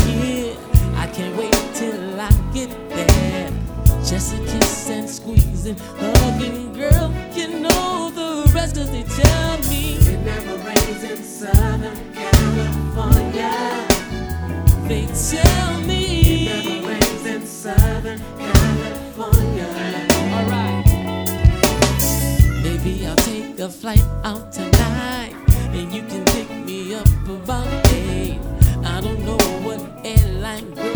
again. I can't wait till I get there. Just a kiss and squeezing, hugging, girl. You know the rest 'cause they tell me it never rains in Southern California. They tell me it never rains in Southern California. Alright, maybe I'll take a flight out tonight, and you can pick me up about 8. I don't know what airline